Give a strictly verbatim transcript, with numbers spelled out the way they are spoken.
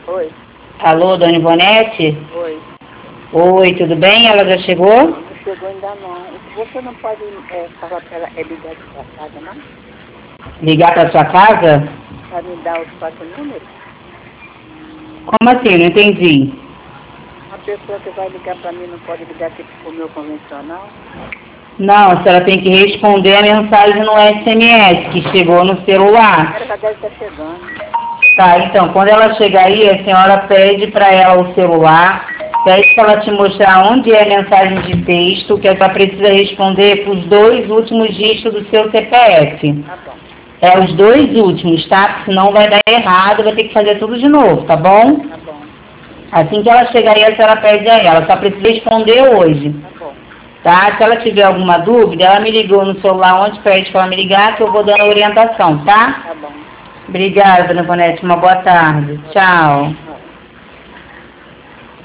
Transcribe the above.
Oi. Alô, dona Ivonete? Oi. Oi, tudo bem? Ela já chegou? Não, não chegou ainda não. Você não pode é, falar para ela é ligar de sua casa, não? Ligar para sua casa? Para me dar os quatro números? Como assim? Não entendi. Uma pessoa que vai ligar para mim não pode ligar aqui para o meu convencional? Não, a senhora tem que responder a mensagem no S M S que chegou no celular. Ela já deve estar chegando. Tá, então, quando ela chegar aí, a senhora pede para ela o celular, pede para ela te mostrar onde é a mensagem de texto, que ela precisa responder para os dois últimos dígitos do seu C P F. Tá bom. É os dois últimos, tá? Porque senão vai dar errado, vai ter que fazer tudo de novo, tá bom? Tá bom. Assim que ela chegar aí, a senhora pede a ela, só precisa responder hoje. Tá bom. Tá? Se ela tiver alguma dúvida, ela me ligou no celular onde pede para ela me ligar, que eu vou dando a orientação, tá? Tá bom. Obrigada, dona Ivonete. Uma boa tarde. Tchau.